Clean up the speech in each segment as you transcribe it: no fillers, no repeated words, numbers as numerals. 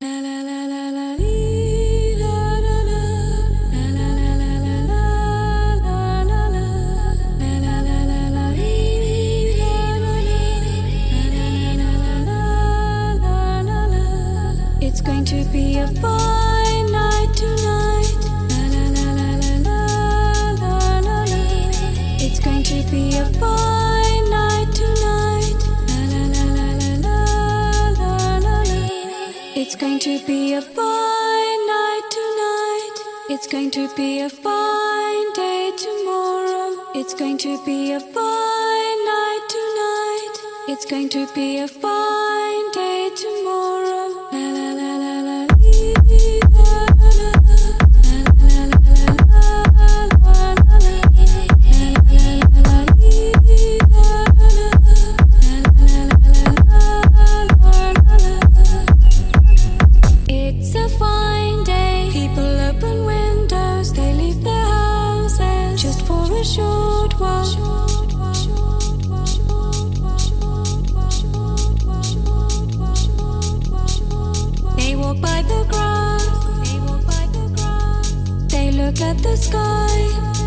It's going to be a fine night tonight. It's going to be a fine night tonight. It's going to be a fine night tonight. It's going to be a fine day tomorrow. It's going to be a fine night tonight. It's going to be a fine day tomorrow. It's a fine day. People open windows, they leave their houses just for a short while. They walk by the grass. They look at the sky.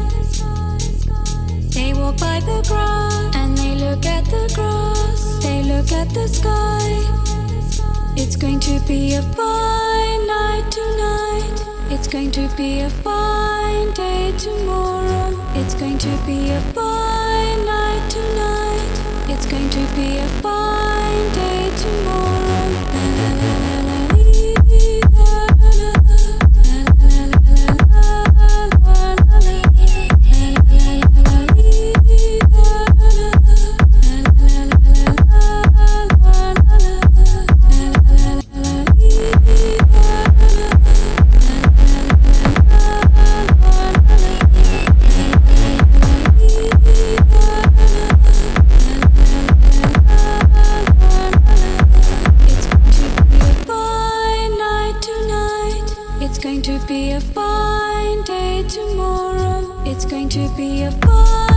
They walk by the grass and they look at the grass. They look at the sky. It's going to be a fine night tonight. It's going to be a fine day tomorrow. It's going to be a fine night tonight. It's going to be a fine day tomorrow. It's going to be a fine day tomorrow. It's going to be a fine